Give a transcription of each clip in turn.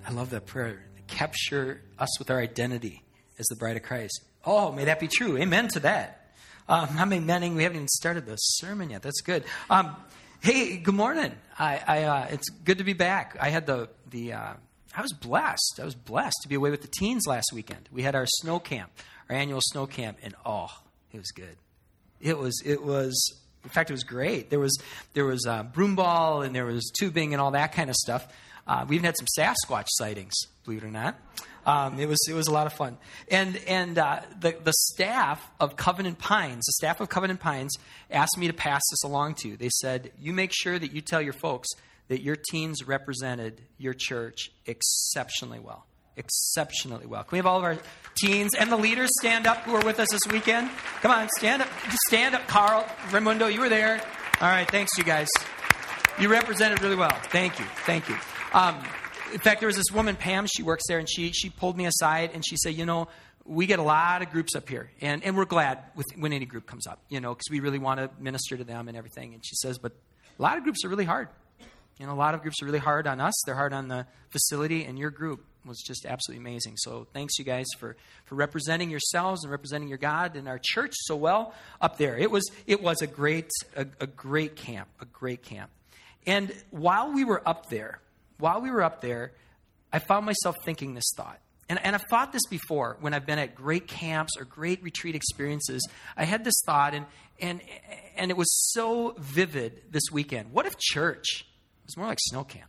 I love that prayer. Capture us with our identity as the bride of Christ. Oh, may that be true. Amen to that. I'm amening. We haven't even started the sermon yet. That's good. Hey, good morning. It's good to be back. I had I was blessed. I was blessed to be away with the teens last weekend. We had our snow camp, our annual snow camp, and it was good. It was. In fact, it was great. There was broom ball and there was tubing and all that kind of stuff. We even had some Sasquatch sightings, believe it or not. It was a lot of fun. And the staff of Covenant Pines, asked me to pass this along to you. They said, you make sure that you tell your folks that your teens represented your church exceptionally well. Exceptionally well. Can we have all of our teens and the leaders stand up who are with us this weekend? Come on, stand up. Just stand up, Carl. Raimundo, you were there. All right, thanks, you guys. You represented really well. Thank you. In fact, there was this woman, Pam, she works there, and she pulled me aside, and she said, we get a lot of groups up here, and we're glad when any group comes up, because we really want to minister to them and everything. And she says, but a lot of groups are really hard. A lot of groups are really hard on us. They're hard on the facility, and your group was just absolutely amazing. So thanks, you guys, for representing yourselves and representing your God and our church so well up there. It was a great camp, a great camp. And while we were up there, I found myself thinking this thought. And I've thought this before when I've been at great camps or great retreat experiences. I had this thought, and it was so vivid this weekend. What if church was more like snow camp?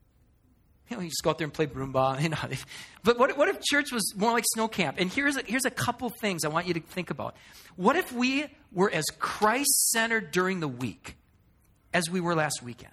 You just go out there and play broom ball. But what if church was more like snow camp? And here's a couple things I want you to think about. What if we were as Christ-centered during the week as we were last weekend?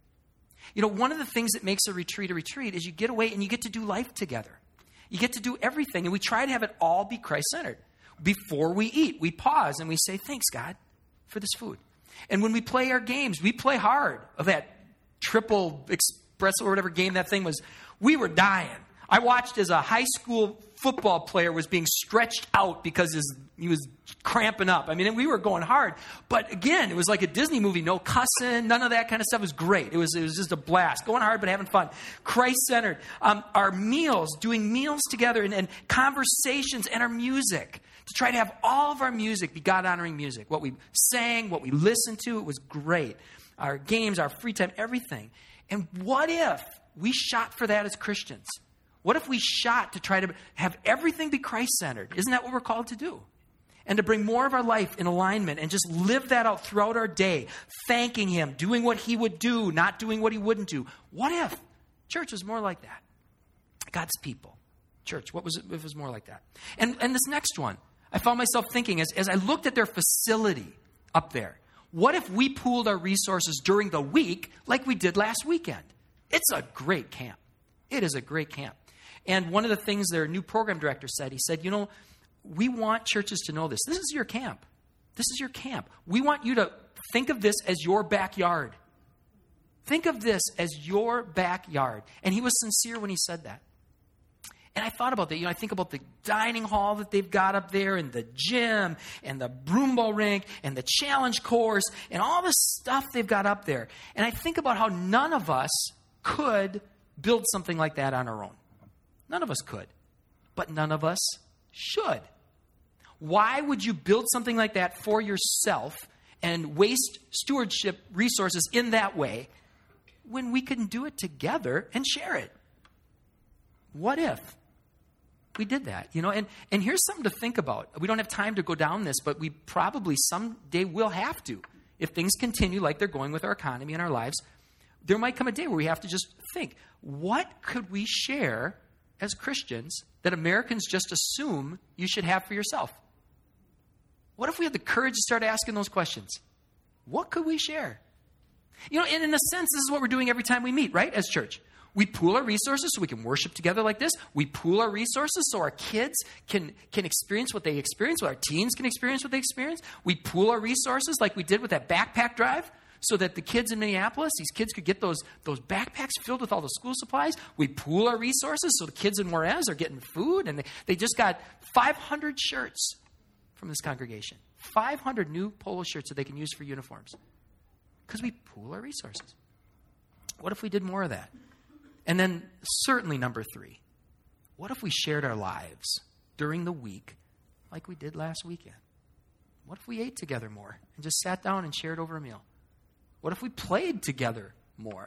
One of the things that makes a retreat is you get away and you get to do life together. You get to do everything, and we try to have it all be Christ-centered. Before we eat, we pause and we say, thanks, God, for this food. And when we play our games, we play hard. Of that triple espresso or whatever game that thing was, we were dying. I watched as a high school football player was being stretched out because he was cramping up. We were going hard. But again, it was like a Disney movie. No cussing, none of that kind of stuff. It was great. It was just a blast. Going hard but having fun. Christ-centered. Our meals, doing meals together and conversations and our music. To try to have all of our music be God-honoring music. What we sang, what we listened to, it was great. Our games, our free time, everything. And what if we shot for that as Christians? What if we shot to try to have everything be Christ-centered? Isn't that what we're called to do? And to bring more of our life in alignment and just live that out throughout our day, thanking Him, doing what He would do, not doing what He wouldn't do. What if church was more like that? God's people. Church, what was it if it was more like that? And this next one, I found myself thinking as I looked at their facility up there, what if we pooled our resources during the week like we did last weekend? It's a great camp. It is a great camp. And one of the things their new program director said, he said, we want churches to know this. This is your camp. This is your camp. We want you to think of this as your backyard. Think of this as your backyard. And he was sincere when he said that. And I thought about that. I think about the dining hall that they've got up there and the gym and the broom ball rink and the challenge course and all the stuff they've got up there. And I think about how none of us could build something like that on our own. None of us could, but none of us should. Why would you build something like that for yourself and waste stewardship resources in that way when we can do it together and share it? What if we did that? And here's something to think about. We don't have time to go down this, but we probably someday will have to. If things continue like they're going with our economy and our lives, there might come a day where we have to just think, what could we share as Christians that Americans just assume you should have for yourself? What if we had the courage to start asking those questions? What could we share? And in a sense, this is what we're doing every time we meet, right, as church. We pool our resources so we can worship together like this. We pool our resources so our kids can experience what they experience, so our teens can experience what they experience. We pool our resources like we did with that backpack drive, so that the kids in Minneapolis, these kids could get those backpacks filled with all the school supplies. We pool our resources so the kids in Juarez are getting food. And they just got 500 shirts from this congregation. 500 new polo shirts that they can use for uniforms. Because we pool our resources. What if we did more of that? And then certainly number 3, what if we shared our lives during the week like we did last weekend? What if we ate together more and just sat down and shared over a meal? What if we played together more?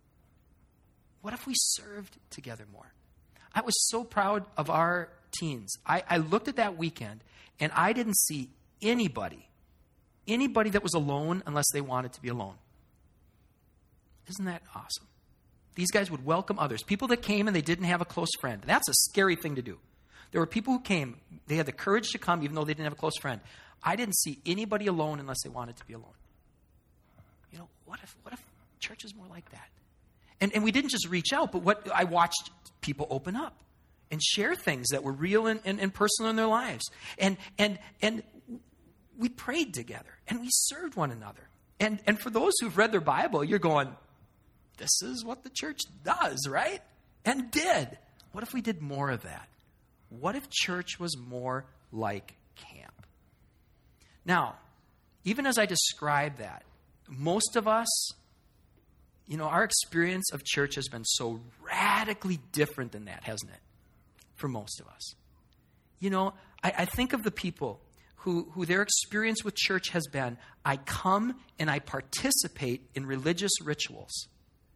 What if we served together more? I was so proud of our teens. I looked at that weekend, and I didn't see anybody that was alone unless they wanted to be alone. Isn't that awesome? These guys would welcome others. People that came and they didn't have a close friend. That's a scary thing to do. There were people who came. They had the courage to come even though they didn't have a close friend. I didn't see anybody alone unless they wanted to be alone. You know, what if church is more like that? And we didn't just reach out, but I watched people open up and share things that were real and personal in their lives. And we prayed together and we served one another. And for those who've read their Bible, you're going, this is what the church does, right? And did. What if we did more of that? What if church was more like camp? Now, even as I describe that, most of us, you know, our experience of church has been so radically different than that, hasn't it? For most of us. You know, I think of the people who their experience with church has been, I come and I participate in religious rituals.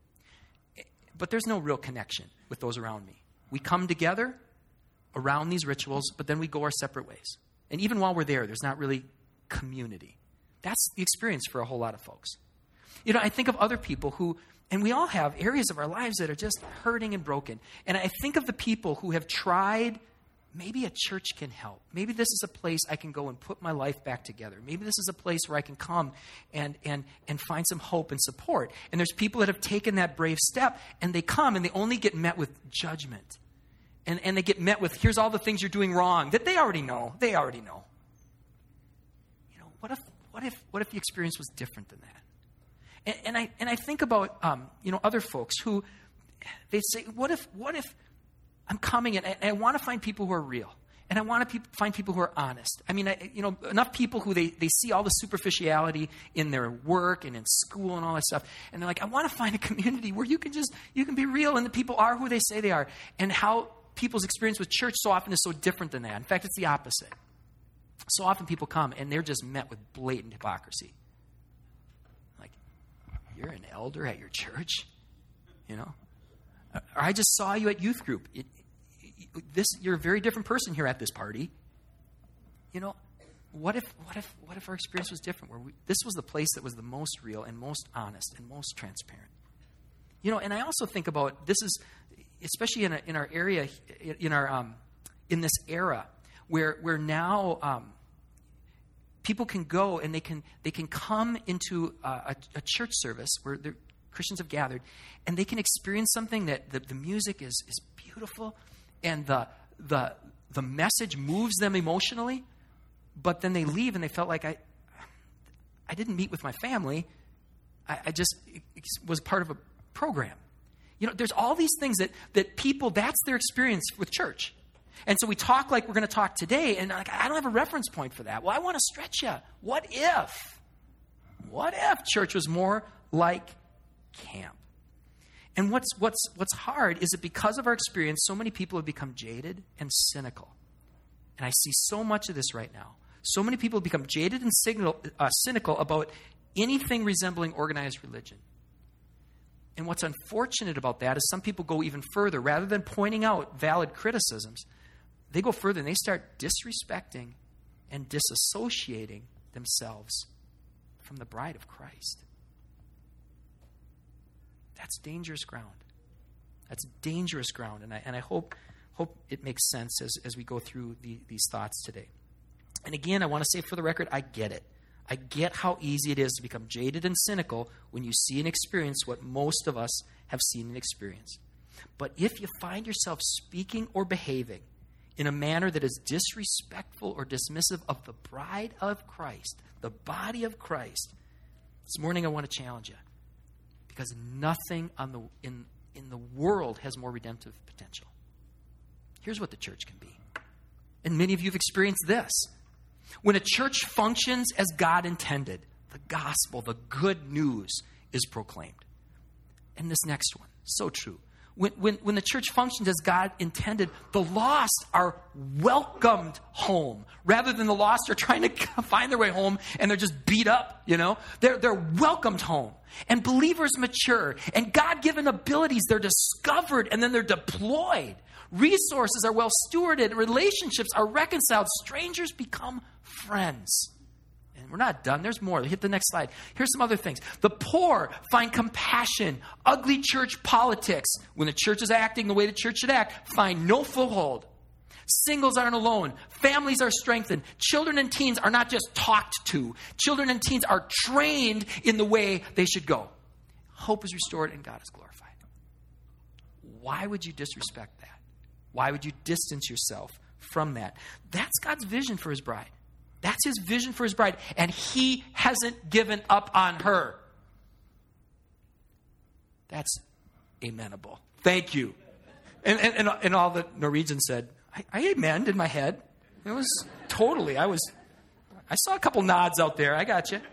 But there's no real connection with those around me. We come together around these rituals, but then we go our separate ways. And even while we're there, there's not really community. That's the experience for a whole lot of folks. You know, I think of other people who, and we all have areas of our lives that are just hurting and broken. And I think of the people who have tried, maybe a church can help. Maybe this is a place I can go and put my life back together. Maybe this is a place where I can come and find some hope and support. And there's people that have taken that brave step, and they come and they only get met with judgment. And they get met with, here's all the things you're doing wrong that they already know. They already know. You know, what if the experience was different than that? And I think about you know, other folks who they say, what if I'm coming and I want to find people who are real, and I want to find people who are honest. I mean, you know, enough people who they see all the superficiality in their work and in school and all that stuff, and they're like, I want to find a community where you can be real, and the people are who they say they are. And how people's experience with church so often is so different than that. In fact, it's the opposite. So often people come and they're just met with blatant hypocrisy. Like, you're an elder at your church, you know? Or I just saw you at youth group. You're a very different person here at this party. You know, what if our experience was different? Where this was the place that was the most real and most honest and most transparent. You know, and I also think about this is especially in our area, in this era where now people can go and they can come into a church service where Christians have gathered, and they can experience something that the music is beautiful, and the message moves them emotionally, but then they leave and they felt like I didn't meet with my family. I just was part of a program. You know, there's all these things that people, that's their experience with church. And so we talk like we're going to talk today, and like, I don't have a reference point for that. Well, I want to stretch you. What if church was more like camp? And what's hard is that because of our experience, so many people have become jaded and cynical. And I see so much of this right now. So many people have become jaded and cynical about anything resembling organized religion. And what's unfortunate about that is some people go even further. Rather than pointing out valid criticisms, they go further and they start disrespecting and disassociating themselves from the bride of Christ. That's dangerous ground. That's dangerous ground. And I hope it makes sense as we go through these thoughts today. And again, I want to say for the record, I get it. I get how easy it is to become jaded and cynical when you see and experience what most of us have seen and experienced. But if you find yourself speaking or behaving in a manner that is disrespectful or dismissive of the bride of Christ, the body of Christ, this morning I want to challenge you, because nothing in the world has more redemptive potential. Here's what the church can be. And many of you have experienced this. When a church functions as God intended, the gospel, the good news is proclaimed. And this next one, so true. When the church functions as God intended, the lost are welcomed home. Rather than the lost are trying to find their way home and they're just beat up, They're welcomed home. And believers mature. And God-given abilities, they're discovered and then they're deployed. Resources are well stewarded. Relationships are reconciled. Strangers become friends. And we're not done. There's more. Hit the next slide. Here's some other things. The poor find compassion. Ugly church politics, when the church is acting the way the church should act, find no foothold. Singles aren't alone. Families are strengthened. Children and teens are not just talked to. Children and teens are trained in the way they should go. Hope is restored and God is glorified. Why would you disrespect that? Why would you distance yourself from that? That's God's vision for his bride. That's his vision for his bride. And he hasn't given up on her. That's amenable. Thank you. And all the Norwegians said, I amened in my head. It was totally, I saw a couple nods out there. I got you.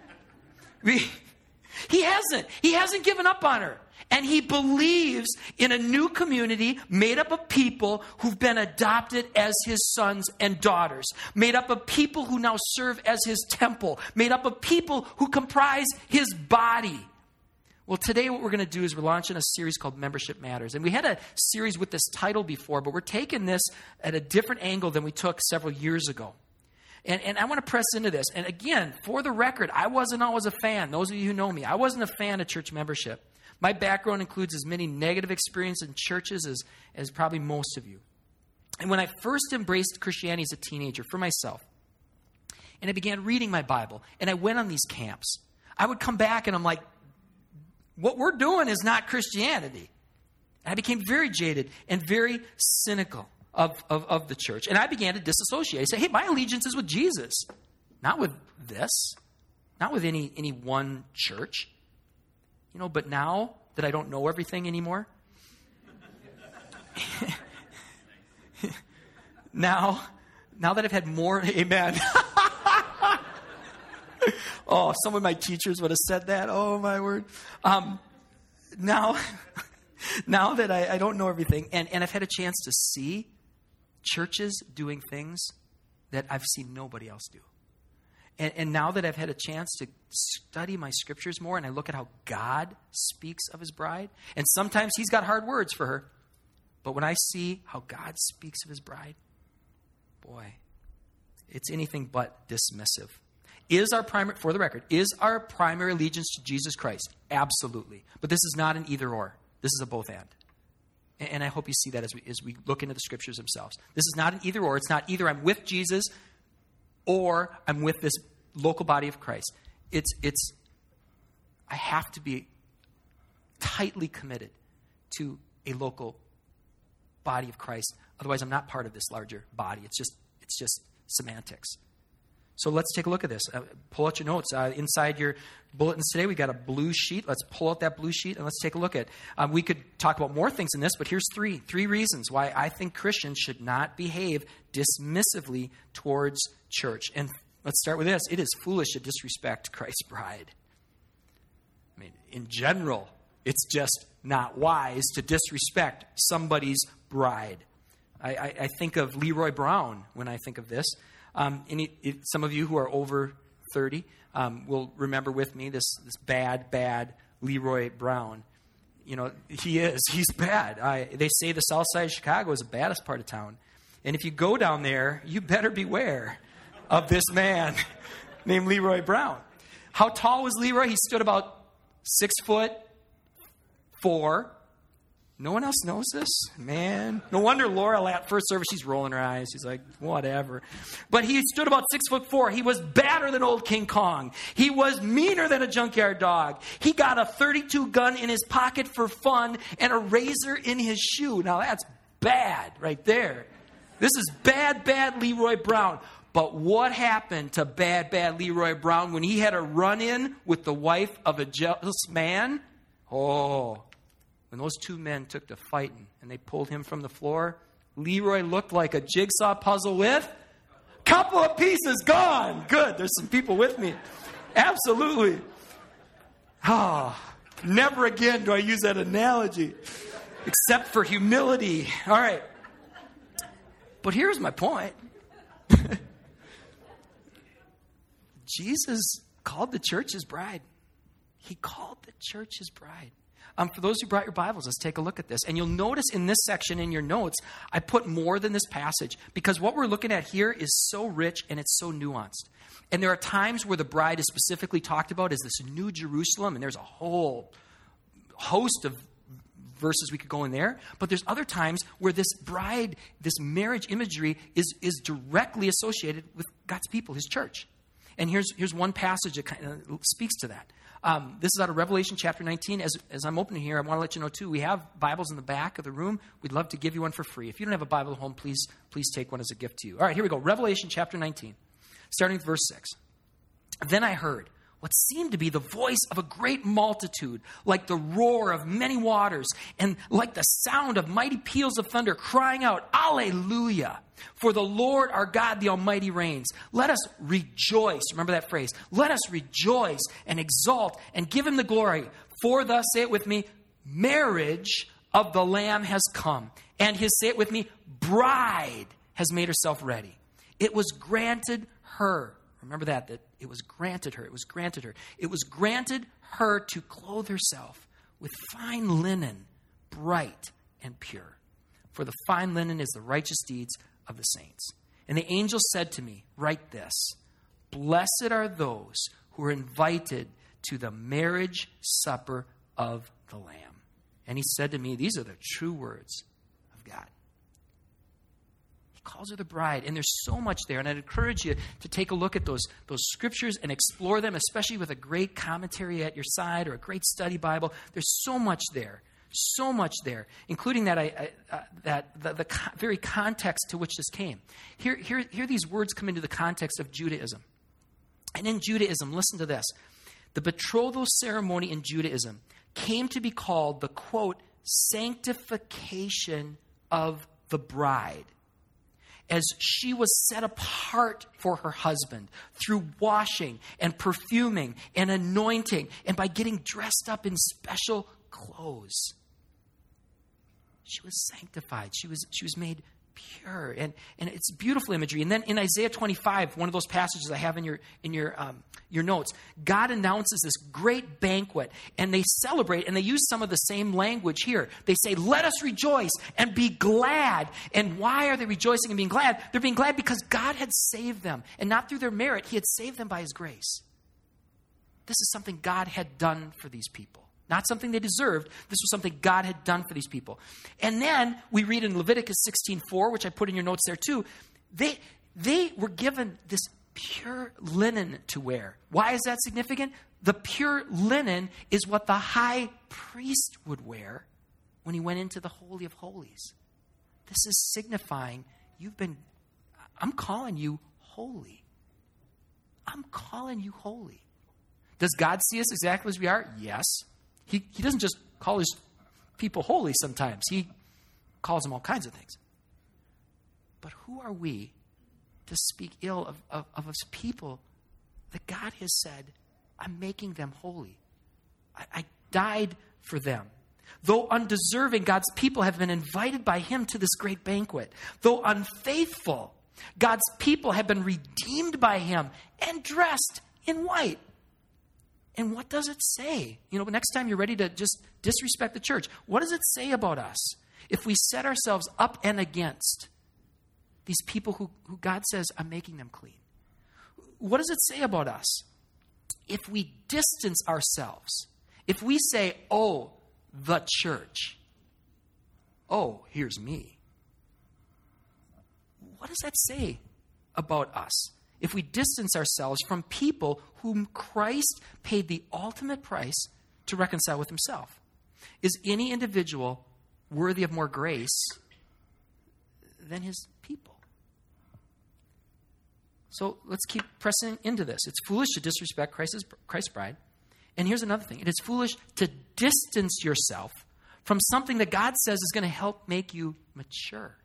He hasn't given up on her. And he believes in a new community made up of people who've been adopted as his sons and daughters. Made up of people who now serve as his temple. Made up of people who comprise his body. Well, today what we're going to do is we're launching a series called Membership Matters. And we had a series with this title before, but we're taking this at a different angle than we took several years ago. And I want to press into this. And again, for the record, I wasn't always a fan. Those of you who know me, I wasn't a fan of church membership. My background includes as many negative experiences in churches as probably most of you. And when I first embraced Christianity as a teenager for myself, and I began reading my Bible, and I went on these camps, I would come back and I'm like, what we're doing is not Christianity. And I became very jaded and very cynical of the church. And I began to disassociate. I said, hey, my allegiance is with Jesus, not with this, not with any one church. But now that I don't know everything anymore, now that I've had more, amen. Oh, some of my teachers would have said that. Oh, my word. Now that I don't know everything, and I've had a chance to see churches doing things that I've seen nobody else do. And now that I've had a chance to study my scriptures more and I look at how God speaks of his bride, and sometimes he's got hard words for her, but when I see how God speaks of his bride, boy, it's anything but dismissive. For the record, is our primary allegiance to Jesus Christ? Absolutely. But this is not an either or. This is a both and. And I hope you see that as we look into the scriptures themselves. This is not an either or. It's not either I'm with Jesus or I'm with this local body of Christ. I have to be tightly committed to a local body of Christ. Otherwise, I'm not part of this larger body. It's just semantics. So let's take a look at this. Pull out your notes. Inside your bulletins today, we've got a blue sheet. Let's pull out that blue sheet and let's take a look at it. We could talk about more things in this, but here's three reasons why I think Christians should not behave dismissively towards church. And let's start with this. It is foolish to disrespect Christ's bride. I mean, in general, it's just not wise to disrespect somebody's bride. I think of Leroy Brown when I think of this. Some of you who are over 30 will remember with me this bad Leroy Brown. He's bad. They say the south side of Chicago is the baddest part of town. And if you go down there, you better beware of this man named Leroy Brown. How tall was Leroy? He stood about 6'4". No one else knows this? Man. No wonder Laura at first service, she's rolling her eyes. She's like, whatever. But he stood about 6'4". He was badder than old King Kong. He was meaner than a junkyard dog. He got a .32 gun in his pocket for fun and a razor in his shoe. Now that's bad right there. This is bad Leroy Brown. But what happened to bad Leroy Brown when he had a run-in with the wife of a jealous man? Oh, when those two men took to fighting and they pulled him from the floor, Leroy looked like a jigsaw puzzle with a couple of pieces gone. Good, there's some people with me. Absolutely. Never again do I use that analogy. except for humility. All right. But here's my point. Jesus called the church his bride. He called the church his bride. For those who brought your Bibles, let's take a look at this. And you'll notice in this section in your notes, I put more than this passage because what we're looking at here is so rich and it's so nuanced. And there are times where the bride is specifically talked about as this new Jerusalem, and there's a whole host of verses we could go in there. But there's other times where this bride, this marriage imagery is directly associated with God's people, his church. And here's one passage that kind of speaks to that. This is out of Revelation chapter 19. As I'm opening here, I want to let you know, too, we have Bibles in the back of the room. We'd love to give you one for free. If you don't have a Bible at home, please take one as a gift to you. All right, here we go. Revelation chapter 19, starting with verse 6. Then I heard what seemed to be the voice of a great multitude, like the roar of many waters, and like the sound of mighty peals of thunder, crying out, Alleluia! For the Lord our God, the Almighty reigns. Let us rejoice. Remember that phrase. Let us rejoice and exalt and give him the glory. For thus, say it with me, marriage of the Lamb has come. And his, say it with me, bride has made herself ready. It was granted her. Remember that it was granted her. It was granted her. It was granted her to clothe herself with fine linen, bright and pure. For the fine linen is the righteous deeds of the saints. And the angel said to me, write this, blessed are those who are invited to the marriage supper of the Lamb. And he said to me, these are the true words of God. He calls her the bride, and there's so much there. And I'd encourage you to take a look at those scriptures and explore them, especially with a great commentary at your side or a great study Bible. There's so much there. So much there, including the very context to which this came. Here these words come into the context of Judaism. And in Judaism, listen to this. The betrothal ceremony in Judaism came to be called the, quote, sanctification of the bride, as she was set apart for her husband through washing and perfuming and anointing and by getting dressed up in special clothes. She was sanctified. She was made pure, and it's beautiful imagery. And then in Isaiah 25, one of those passages I have in your notes, God announces this great banquet, and they celebrate, and they use some of the same language here. They say, "Let us rejoice and be glad." And why are they rejoicing and being glad? They're being glad because God had saved them, and not through their merit. He had saved them by His grace. This is something God had done for these people. Not something they deserved. This was something God had done for these people. And then we read in Leviticus 16:4, which I put in your notes there too, they were given this pure linen to wear. Why is that significant? The pure linen is what the high priest would wear when he went into the Holy of Holies. This is signifying I'm calling you holy. I'm calling you holy. Does God see us exactly as we are? Yes. He doesn't just call his people holy sometimes. He calls them all kinds of things. But who are we to speak ill of his people that God has said, I'm making them holy. I died for them. Though undeserving, God's people have been invited by him to this great banquet. Though unfaithful, God's people have been redeemed by him and dressed in white. And what does it say? Next time you're ready to just disrespect the church, what does it say about us if we set ourselves up and against these people who God says, I'm making them clean? What does it say about us if we distance ourselves? If we say, oh, the church. Oh, here's me. What does that say about us? If we distance ourselves from people whom Christ paid the ultimate price to reconcile with himself. Is any individual worthy of more grace than his people? So let's keep pressing into this. It's foolish to disrespect Christ's bride. And here's another thing. It is foolish to distance yourself from something that God says is going to help make you mature.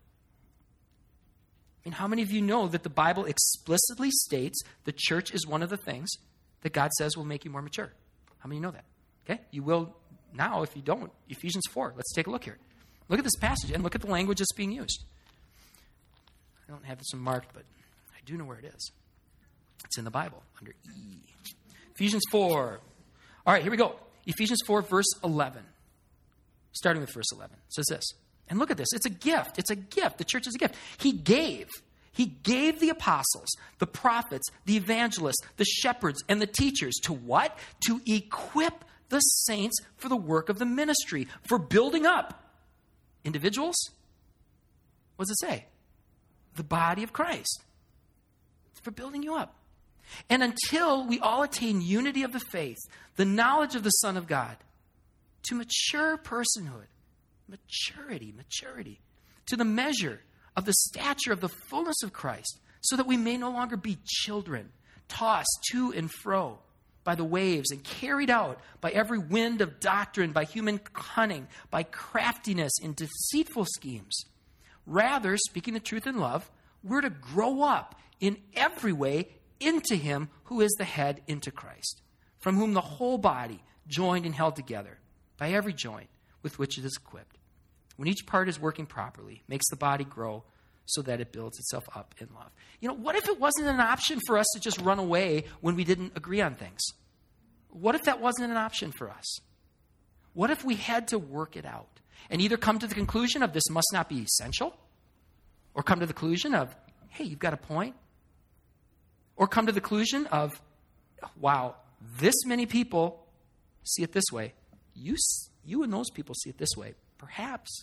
How many of you know that the Bible explicitly states the church is one of the things that God says will make you more mature? How many know that? Okay, you will now if you don't. Ephesians 4. Let's take a look here. Look at this passage and look at the language that's being used. I don't have this marked, but I do know where it is. It's in the Bible under E. Ephesians 4. All right, here we go. Ephesians 4, verse 11. Starting with verse 11. It says this. And look at this. It's a gift. It's a gift. The church is a gift. He gave the apostles, the prophets, the evangelists, the shepherds, and the teachers to what? To equip the saints for the work of the ministry, for building up individuals. What does it say? The body of Christ. It's for building you up. And until we all attain unity of the faith, the knowledge of the Son of God, to mature personhood, maturity, to the measure of the stature of the fullness of Christ, so that we may no longer be children, tossed to and fro by the waves and carried out by every wind of doctrine, by human cunning, by craftiness in deceitful schemes. Rather, speaking the truth in love, we're to grow up in every way into him who is the head, into Christ, from whom the whole body, joined and held together by every joint with which it is equipped, when each part is working properly, makes the body grow so that it builds itself up in love. What if it wasn't an option for us to just run away when we didn't agree on things? What if that wasn't an option for us? What if we had to work it out and either come to the conclusion of this must not be essential, or come to the conclusion of, hey, you've got a point, or come to the conclusion of, wow, this many people see it this way. You and those people see it this way. Perhaps.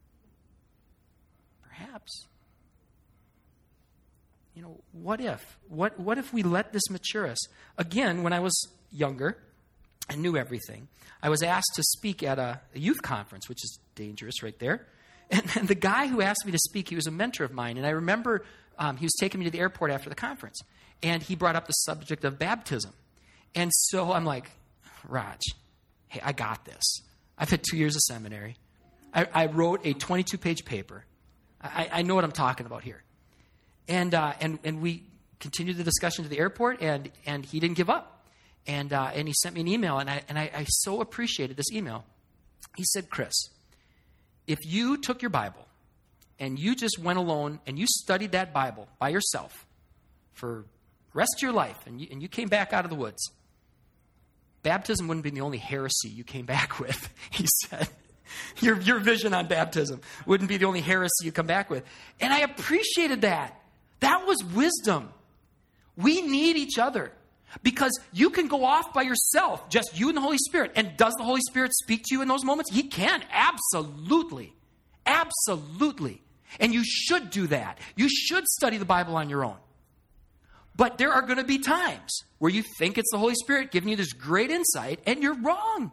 What if? What if we let this mature us? Again, when I was younger and knew everything, I was asked to speak at a youth conference, which is dangerous right there. And the guy who asked me to speak, he was a mentor of mine. And I remember he was taking me to the airport after the conference. And he brought up the subject of baptism. And so I'm like, Raj, hey, I got this. I've had 2 years of seminary. I wrote a 22-page paper. I know what I'm talking about here. And we continued the discussion to the airport, and he didn't give up. And he sent me an email, and I so appreciated this email. He said, Chris, if you took your Bible and you just went alone and you studied that Bible by yourself for the rest of your life, and you came back out of the woods, baptism wouldn't be the only heresy you came back with, he said. Your vision on baptism wouldn't be the only heresy you come back with. And I appreciated that. That was wisdom. We need each other. Because you can go off by yourself, just you and the Holy Spirit. And does the Holy Spirit speak to you in those moments? He can, absolutely. Absolutely. And you should do that. You should study the Bible on your own. But there are going to be times where you think it's the Holy Spirit giving you this great insight, and you're wrong.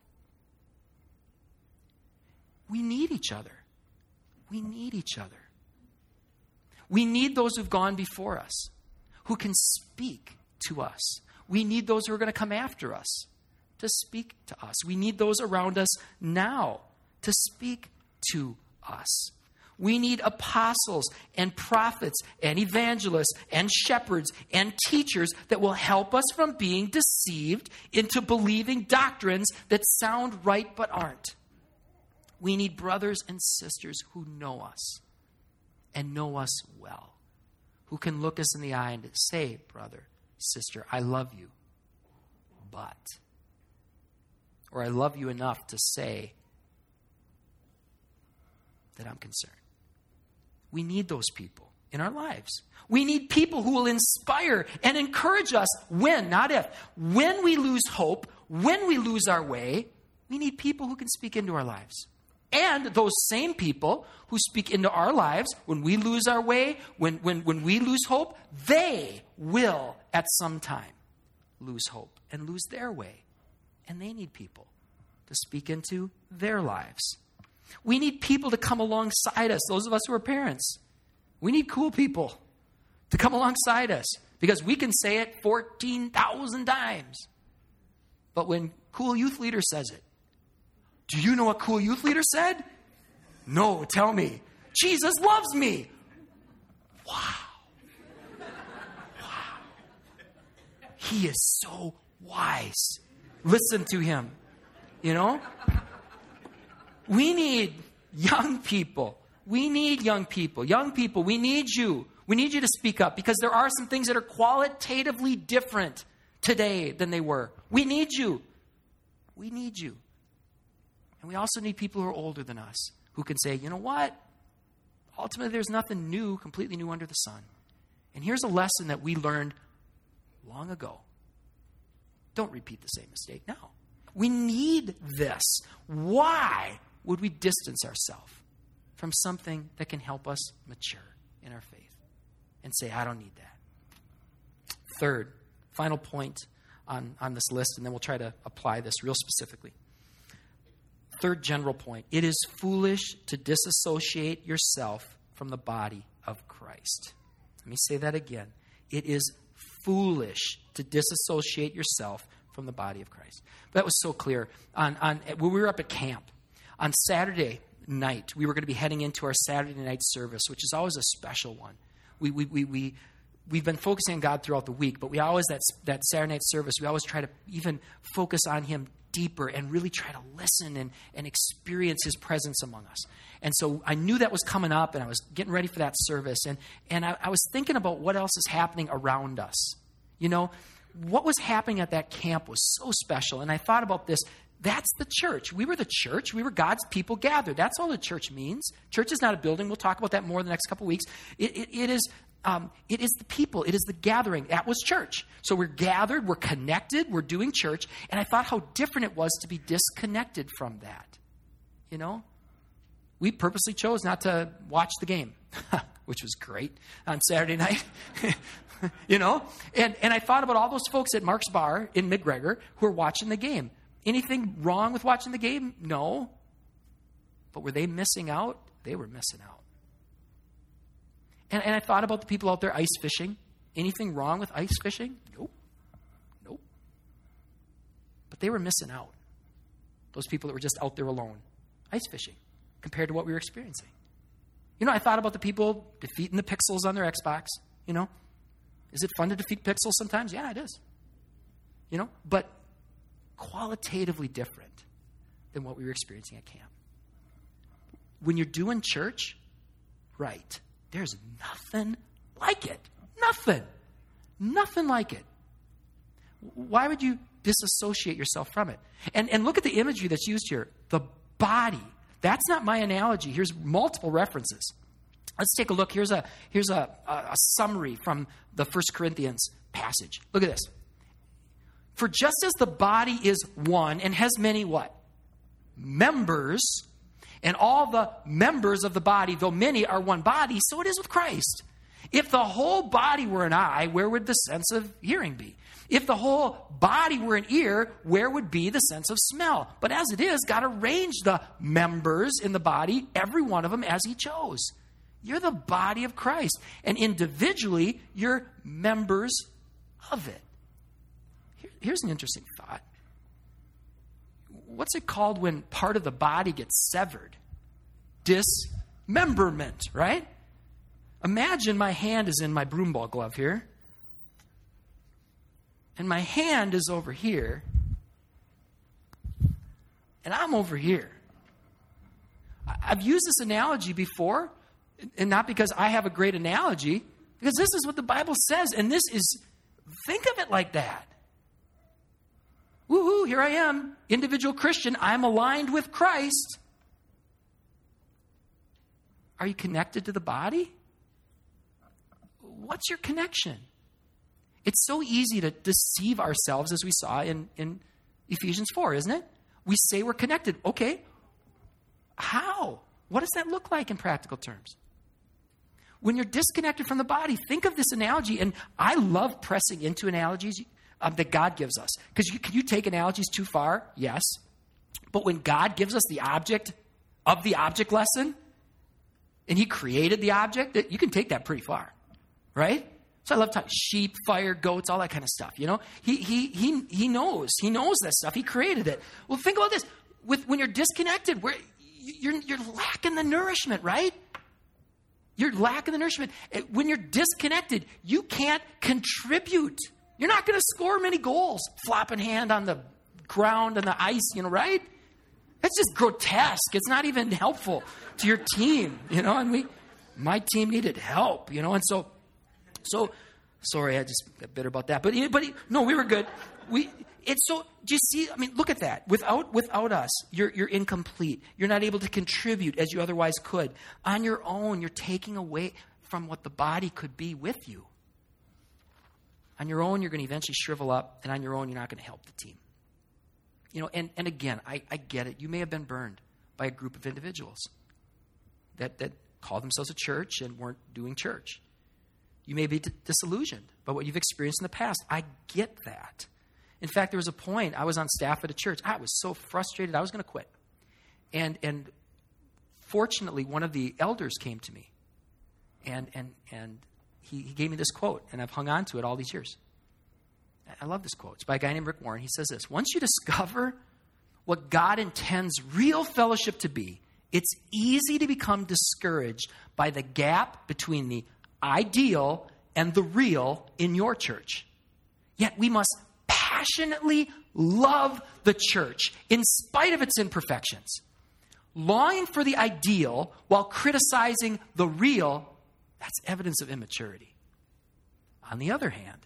We need each other. We need each other. We need those who've gone before us, who can speak to us. We need those who are going to come after us to speak to us. We need those around us now to speak to us. We need apostles and prophets and evangelists and shepherds and teachers that will help us from being deceived into believing doctrines that sound right but aren't. We need brothers and sisters who know us and know us well, who can look us in the eye and say, brother, sister, I love you, but, or I love you enough to say that I'm concerned. We need those people in our lives. We need people who will inspire and encourage us when, not if, when we lose hope, when we lose our way, we need people who can speak into our lives. And those same people who speak into our lives when we lose our way, when we lose hope, they will at some time lose hope and lose their way. And they need people to speak into their lives. We need people to come alongside us, those of us who are parents. We need cool people to come alongside us because we can say it 14,000 times. But when cool youth leader says it, do you know what cool youth leader said? No, tell me. Jesus loves me. Wow. He is so wise. Listen to him. You know? We need Young people. We need young people. Young people, we need you. We need you to speak up because there are some things that are qualitatively different today than they were. We need you. We need you. And we also need people who are older than us who can say, you know what? Ultimately, there's nothing new, completely new under the sun. And here's a lesson that we learned long ago. Don't repeat the same mistake now. We need this. Why would we distance ourselves from something that can help us mature in our faith and say, I don't need that? Third, final point on this list, and then we'll try to apply this real specifically. Third general point, it is foolish to disassociate yourself from the body of Christ. Let me say that again. It is foolish to disassociate yourself from the body of Christ. That was so clear. When we were up at camp, on Saturday night, we were going to be heading into our Saturday night service, which is always a special one. We've been focusing on God throughout the week, but we always, that Saturday night service, we always try to even focus on Him deeper and really try to listen and experience His presence among us. And so I knew that was coming up, and I was getting ready for that service. And I was thinking about what else is happening around us. You know, what was happening at that camp was so special. And I thought about this. That's the church. We were the church. We were God's people gathered. That's all the church means. Church is not a building. We'll talk about that more in the next couple of weeks. It is the people. It is the gathering. That was church. So we're gathered. We're connected. We're doing church. And I thought how different it was to be disconnected from that. You know? We purposely chose not to watch the game, which was great on Saturday night. You know? And I thought about all those folks at Mark's Bar in McGregor who are watching the game. Anything wrong with watching the game? No. But were they missing out? They were missing out. And I thought about the people out there ice fishing. Anything wrong with ice fishing? Nope. But they were missing out. Those people that were just out there alone, ice fishing, compared to what we were experiencing. You know, I thought about the people defeating the pixels on their Xbox. You know, is it fun to defeat pixels sometimes? Yeah, it is. You know, but qualitatively different than what we were experiencing at camp. When you're doing church, right, there's nothing like it. Nothing like it. Why would you disassociate yourself from it? And look at the imagery that's used here. The body. That's not my analogy. Here's multiple references. Let's take a look. Here's a summary from the 1 Corinthians passage. Look at this. For just as the body is one and has many what? Members, and all the members of the body, though many, are one body, so it is with Christ. If the whole body were an eye, where would the sense of hearing be? If the whole body were an ear, where would be the sense of smell? But as it is, God arranged the members in the body, every one of them as He chose. You're the body of Christ, and individually, you're members of it. Here's an interesting thought. What's it called when part of the body gets severed? Dismemberment, right? Imagine my hand is in my broom ball glove here. And my hand is over here. And I'm over here. I've used this analogy before, and not because I have a great analogy, because this is what the Bible says, and this is, think of it like that. Woohoo, here I am, individual Christian. I'm aligned with Christ. Are you connected to the body? What's your connection? It's so easy to deceive ourselves, as we saw in Ephesians 4, isn't it? We say we're connected. Okay, how? What does that look like in practical terms? When you're disconnected from the body, think of this analogy, and I love pressing into analogies that God gives us. Because can you take analogies too far? Yes. But when God gives us the object of the object lesson, and He created the object, you can take that pretty far, right? So I love talking sheep, fire, goats, all that kind of stuff. You know, He knows that stuff. He created it. Well, think about this: when you're disconnected, you're lacking the nourishment, right? You're lacking the nourishment. When you're disconnected, you can't contribute. You're not going to score many goals, flopping hand on the ground and the ice, you know, right? That's just grotesque. It's not even helpful to your team, and my team needed help, and so sorry, I just got bitter about that. But no, we were good. It's so, do you see? I mean, look at that. Without us, you're incomplete. You're not able to contribute as you otherwise could. On your own, you're taking away from what the body could be with you. On your own, you're going to eventually shrivel up, and on your own, you're not going to help the team. And again, I get it. You may have been burned by a group of individuals that called themselves a church and weren't doing church. You may be disillusioned by what you've experienced in the past. I get that. In fact, there was a point, I was on staff at a church. I was so frustrated, I was going to quit. And fortunately, one of the elders came to me, and he gave me this quote, and I've hung on to it all these years. I love this quote. It's by a guy named Rick Warren. He says this: once you discover what God intends real fellowship to be, it's easy to become discouraged by the gap between the ideal and the real in your church. Yet we must passionately love the church in spite of its imperfections. Longing for the ideal while criticizing the real, that's evidence of immaturity. On the other hand,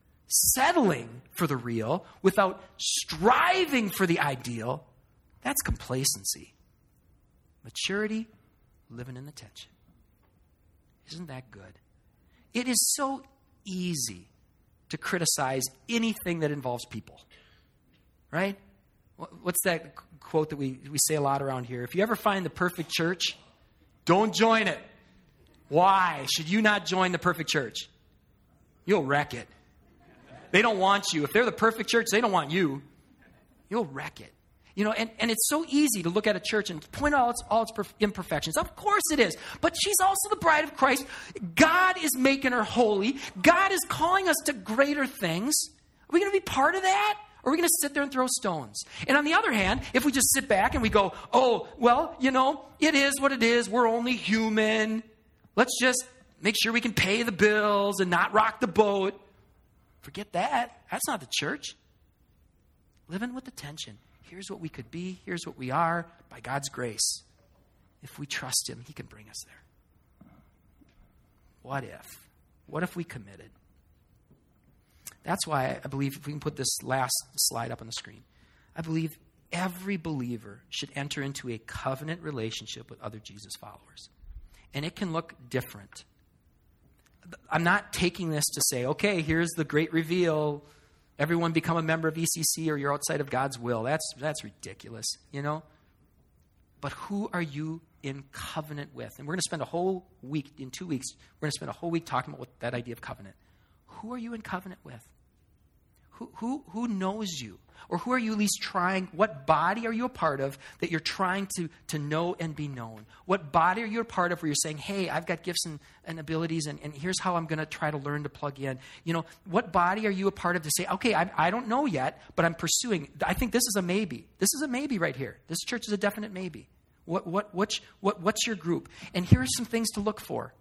settling for the real without striving for the ideal, that's complacency. Maturity, living in the tension. Isn't that good? It is so easy to criticize anything that involves people, right? What's that quote that we say a lot around here? If you ever find the perfect church, don't join it. Why should you not join the perfect church? You'll wreck it. They don't want you. If they're the perfect church, they don't want you. You'll wreck it. And it's so easy to look at a church and point out all its imperfections. Of course it is. But she's also the bride of Christ. God is making her holy. God is calling us to greater things. Are we going to be part of that? Or are we going to sit there and throw stones? And on the other hand, if we just sit back and we go, oh, well, it is what it is. We're only human. Let's just make sure we can pay the bills and not rock the boat. Forget that. That's not the church. Living with the tension. Here's what we could be. Here's what we are. By God's grace, if we trust Him, He can bring us there. What if? What if we committed? That's why I believe, if we can put this last slide up on the screen, I believe every believer should enter into a covenant relationship with other Jesus followers. And it can look different. I'm not taking this to say, okay, here's the great reveal. Everyone become a member of ECC or you're outside of God's will. That's ridiculous, But who are you in covenant with? And we're going to spend a whole week, in 2 weeks, we're going to spend a whole week talking about that idea of covenant. Who are you in covenant with? Who knows you? Or who are you at least trying? What body are you a part of that you're trying to know and be known? What body are you a part of where you're saying, hey, I've got gifts and abilities, and here's how I'm going to try to learn to plug in? What body are you a part of to say, okay, I don't know yet, but I'm pursuing. I think this is a maybe. This is a maybe right here. This church is a definite maybe. What's your group? And here are some things to look for.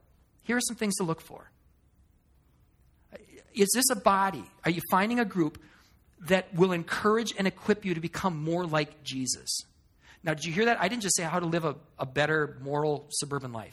Is this a body? Are you finding a group that will encourage and equip you to become more like Jesus? Now, did you hear that? I didn't just say how to live a better, moral suburban life.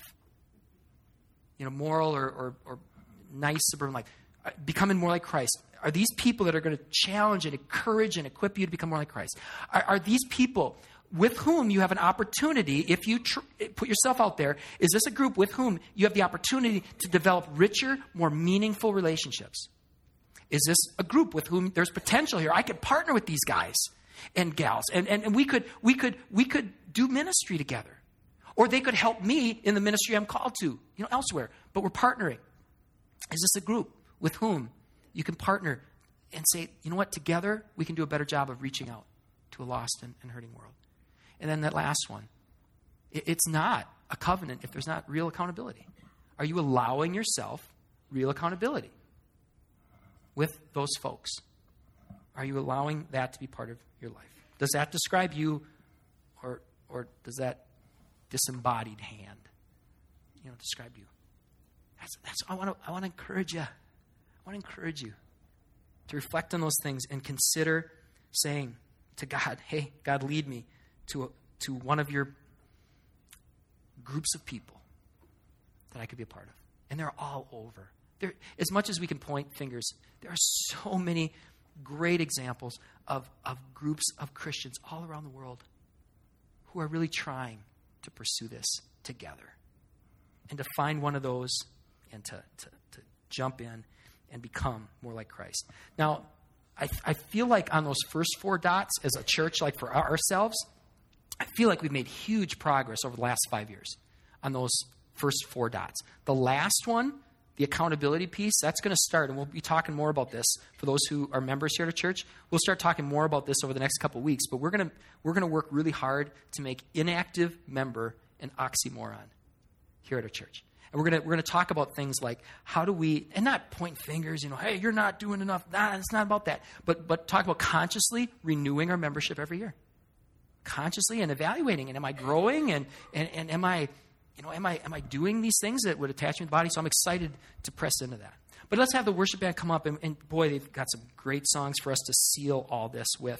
Moral or nice suburban life. Becoming more like Christ. Are these people that are going to challenge and encourage and equip you to become more like Christ? Are these people with whom you have an opportunity, if you put yourself out there, is this a group with whom you have the opportunity to develop richer, more meaningful relationships? Is this a group with whom there's potential here? I could partner with these guys and gals, and we could do ministry together. Or they could help me in the ministry I'm called to, elsewhere. But we're partnering. Is this a group with whom you can partner and say, you know what, together we can do a better job of reaching out to a lost and hurting world? And then that last one, it's not a covenant if there's not real accountability. Are you allowing yourself real accountability with those folks? Are you allowing that to be part of your life? Does that describe you, or does that disembodied hand, describe you? I want to encourage you. I want to encourage you to reflect on those things and consider saying to God, hey, God, lead me to to one of your groups of people that I could be a part of. And they're all over. As much as we can point fingers, there are so many great examples of groups of Christians all around the world who are really trying to pursue this together. And to find one of those and to jump in and become more like Christ. Now, I feel like on those first 4 dots as a church, like for ourselves, I feel like we've made huge progress over the last 5 years on those first 4 dots. The last one, the accountability piece, that's going to start, and we'll be talking more about this for those who are members here at church. We'll start talking more about this over the next couple of weeks, but we're going to work really hard to make inactive member an oxymoron here at our church. And we're going to talk about things like how do we, and not point fingers, hey, you're not doing enough. Nah, it's not about that. But talk about consciously renewing our membership every year. Consciously and evaluating, and am I growing, and am I doing these things that would attach me to the body? So I'm excited to press into that. But let's have the worship band come up, and boy, they've got some great songs for us to seal all this with.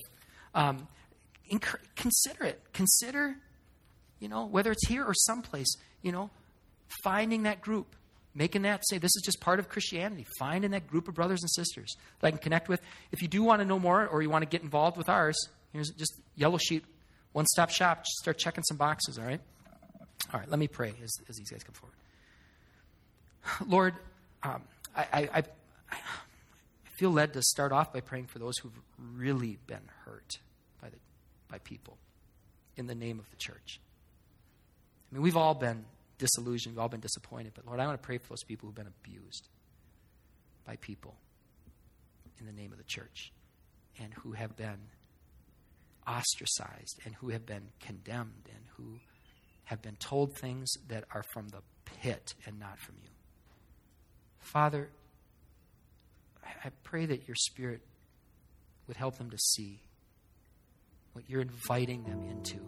Consider it. Consider, whether it's here or someplace, finding that group, making that say, this is just part of Christianity. Finding that group of brothers and sisters that I can connect with. If you do want to know more or you want to get involved with ours, here's just yellow sheet, one-stop shop. Just start checking some boxes, all right? All right, let me pray as these guys come forward. Lord, I feel led to start off by praying for those who've really been hurt by people in the name of the church. I mean, we've all been disillusioned, we've all been disappointed, but Lord, I want to pray for those people who've been abused by people in the name of the church and who have been ostracized and who have been condemned and who have been told things that are from the pit and not from you. Father, I pray that your Spirit would help them to see what you're inviting them into.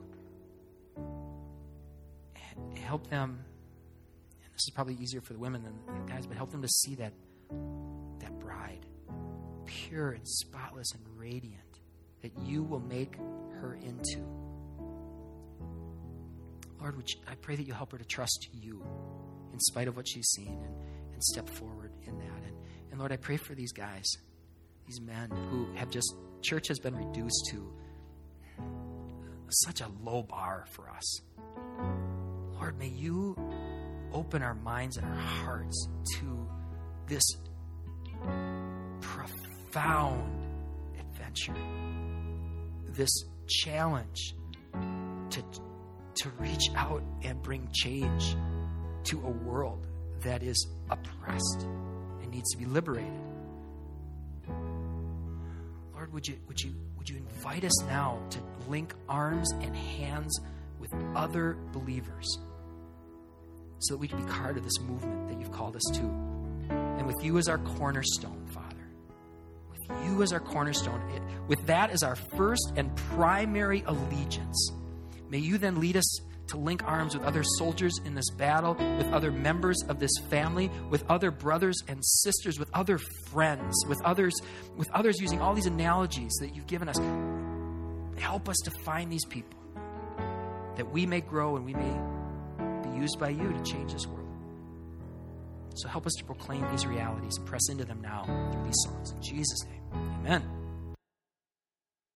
Help them, and this is probably easier for the women than the guys, but help them to see that bride, pure and spotless and radiant, that you will make her into. Lord, I pray that you help her to trust you in spite of what she's seen and step forward in that. And Lord, I pray for these guys, these men who have church has been reduced to such a low bar for us. Lord, may you open our minds and our hearts to this profound adventure, this challenge to reach out and bring change to a world that is oppressed and needs to be liberated. Lord, would you invite us now to link arms and hands with other believers so that we can be part of this movement that you've called us to. And with you as our cornerstone, Father, with you as our cornerstone, with that as our first and primary allegiance, may you then lead us to link arms with other soldiers in this battle, with other members of this family, with other brothers and sisters, with other friends, with others using all these analogies that you've given us. Help us to find these people, that we may grow and we may be used by you to change this world. So help us to proclaim these realities and press into them now through these songs. In Jesus' name, amen.